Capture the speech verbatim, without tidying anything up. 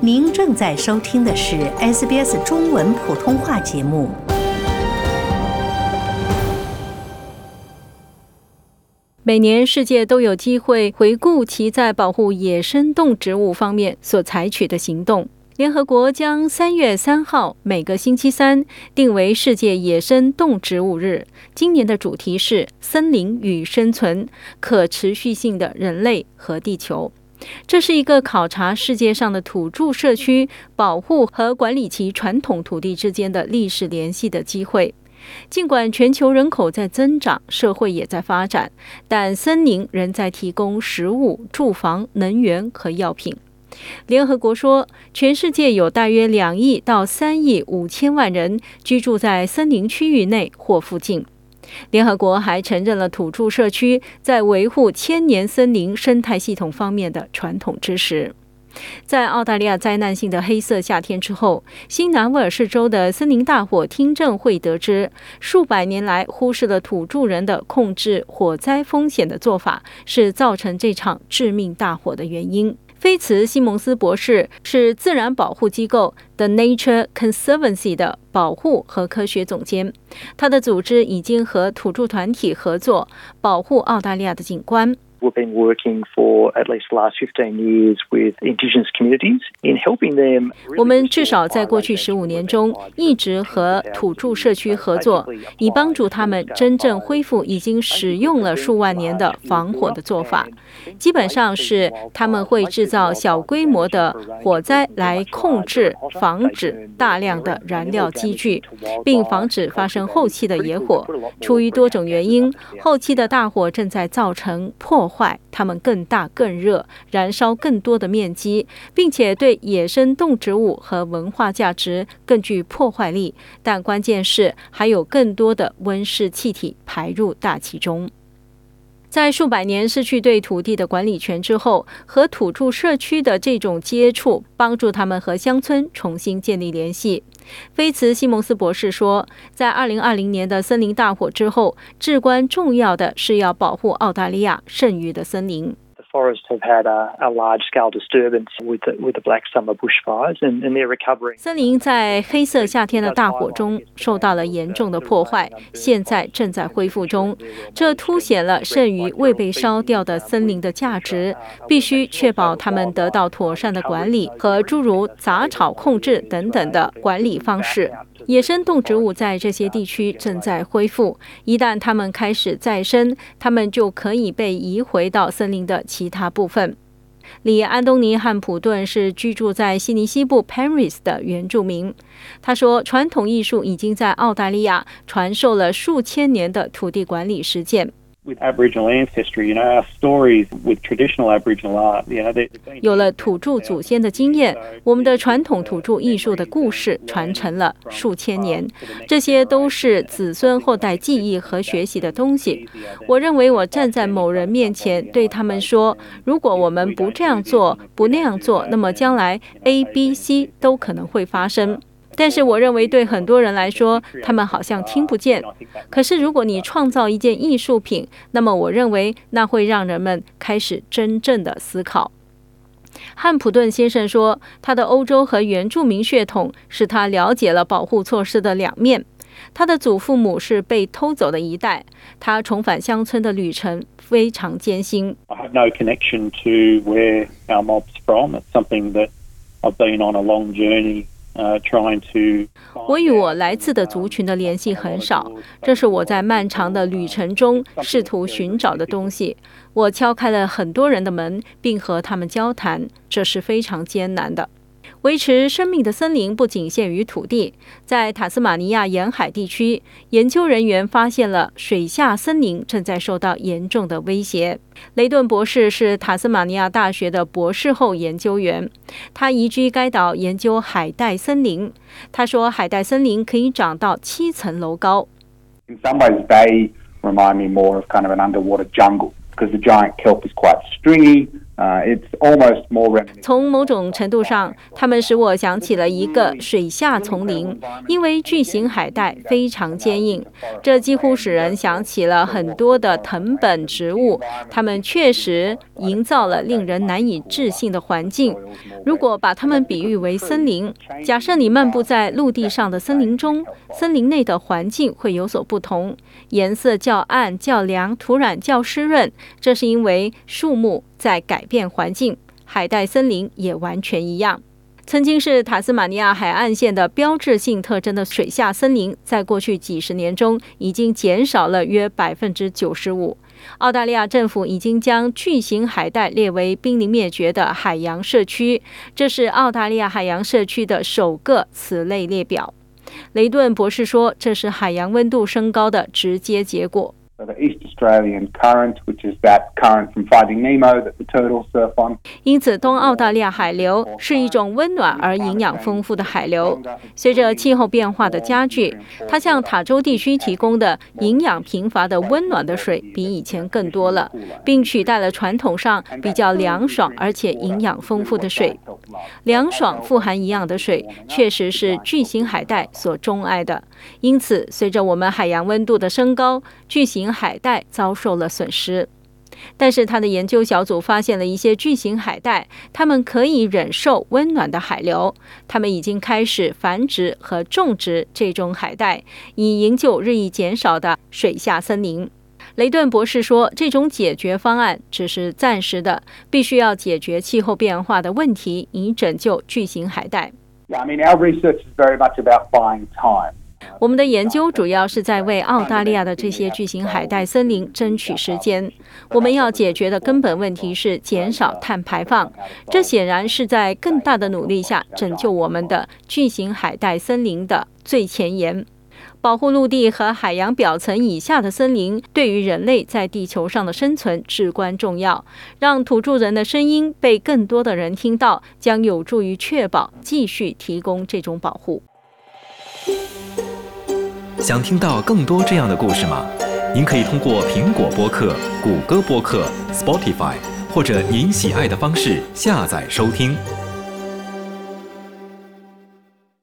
您正在收听的是 S B S 中文普通话节目。 每年世界都有机会回顾其在保护野生动植物方面所采取的行动。联合国将三月三号每个星期三定为世界野生动植物日。今年的主题是森林与生存，可持续性的人类和地球。这是一个考察世界上的土著社区保护和管理其传统土地之间的历史联系的机会。尽管全球人口在增长，社会也在发展，但森林仍在提供食物、住房、能源和药品。联合国说，全世界有大约两亿到三亿五千万人居住在森林区域内或附近。联合国还承认了土著社区在维护千年森林生态系统方面的传统知识。在澳大利亚灾难性的黑色夏天之后，新南威尔士州的森林大火听证会得知，数百年来忽视了土著人的控制火灾风险的做法，是造成这场致命大火的原因。菲茨西蒙斯博士是自然保护机构 The Nature Conservancy 的保护和科学总监，他的组织已经和土著团体合作，保护澳大利亚的景观。 We've been working for at least the last fifteen years with Indigenous communities in helping them. 我们至少在过去十五年中一直和土著社区合作，以帮助他们真正恢复已经使用了数万年的防火的做法。基本上是他们会制造小规模的火灾来控制、防止大量的燃料积聚，并防止发生后期的野火。出于多种原因，后期的大火正在造成破坏，它们更大更热，燃烧更多的面积，并且对野生动植物和文化价值更具破坏力。但关键是还有更多的温室气体排入大气中。在数百年失去对土地的管理权之后，和土著社区的这种接触帮助他们和乡村重新建立联系。菲茨西蒙斯博士说，在二零二零年的森林大火之后，至关重要的是要保护澳大利亚剩余的森林。 Forests have had a, a large-scale disturbance with the, with the Black Summer bushfires, and, and they're recovering. 森林在黑色夏天的大火中受到了严重的破坏，现在正在恢复中。这凸显了剩余未被烧掉的森林的价值，必须确保它们得到妥善的管理和诸如杂草控制等等的管理方式。野生动植物在这些地区正在恢复，一旦它们开始再生，它们就可以被移回到森林的其他部分。里安东尼·汉普顿是居住在悉尼西部 Penrith 的原住民。他说，传统艺术已经在澳大利亚传授了数千年的土地管理实践。 With Aboriginal ancestry, you know, our stories with traditional Aboriginal art, you know, they, 有了土著祖先的经验，我们的传统土著艺术的故事传承了数千年，这些都是子孙后代记忆和学习的东西。我认为我站在某人面前对他们说，如果我们不这样做，不那样做，那么将来 A、B、C 都可能会发生。但是我认为对很多人来说，他们好像听不见。可是如果你创造一件艺术品，那么我认为那会让人们开始真正的思考。汉普顿先生说，他的欧洲和原住民血统使他了解了保护措施的两面。他的祖父母是被偷走的一代，他重返乡村的旅程非常艰辛。 I have no connection to where our mob's from. It's something that I've been on a long journey.Uh, trying to 我与我来自的族群的联系很少，这是我在漫长的旅程中试图寻找的东西。我敲开了很多人的门，并和他们交谈，这是非常艰难的。维持生命的森林不仅限于土地，在塔斯马尼亚沿海地区，研究人员发现了水下森林正在受到严重的威胁。雷顿博士是塔斯马尼亚大学的博士后研究员，他移居该岛研究海带森林。他说，海带森林可以长到七层楼高。 In some ways, they remind me more of kind of an underwater jungle because the giant kelp is quite stringy. Uh, it's almost more reminiscent. 从某种程度上，它们使我想起了一个水下丛林，因为巨型海带非常坚硬，这几乎使人想起了很多的藤本植物，它们确实营造了令人难以置信的环境。如果把它们比喻为森林，假设你漫步在陆地上的森林中，森林内的环境会有所不同，颜色较暗、较凉，土壤较湿润，这是因为树木在改变环境。海带森林也完全一样。曾经是塔斯马尼亚海岸线的标志性特征的水下森林，在过去几十年中已经减少了约 百分之九十五。澳大利亚政府已经将巨型海带列为濒临灭绝的海洋社区，这是澳大利亚海洋社区的首个此类列表。雷顿博士说，这是海洋温度升高的直接结果。 So the East Australian current, which is that current from Finding Nemo that the turtles surf on. 因此，东澳大利亚海流是一种温暖而营养丰富的海流。随着气候变化的加剧，它向塔州地区提供的营养贫乏的温暖的水比以前更多了，并取代了传统上比较凉爽而且营养丰富的水。凉爽富含营养的水确实是巨型海带所钟爱的。因此，随着我们海洋温度的升高，巨型海带遭受了损失。但是他的研究小组发现了一些巨型海带，它们可以忍受温暖的海流，它们已经开始繁殖和种植这种海带，以营救日益减少的水下森林。雷顿博士说，这种解决方案只是暂时的，必须要解决气候变化的问题，以拯救巨型海带。 Yeah, I mean, our research is very much about buying time. 我们的研究主要是在为澳大利亚的这些巨型海带森林争取时间。我们要解决的根本问题是减少碳排放，这显然是在更大的努力下拯救我们的巨型海带森林的最前沿。保护陆地和海洋表层以下的森林，对于人类在地球上的生存至关重要。让土著人的声音被更多的人听到，将有助于确保继续提供这种保护。 想听到更多这样的故事吗？您可以通过苹果播客、谷歌播客、Spotify 或者您喜爱的方式下载收听。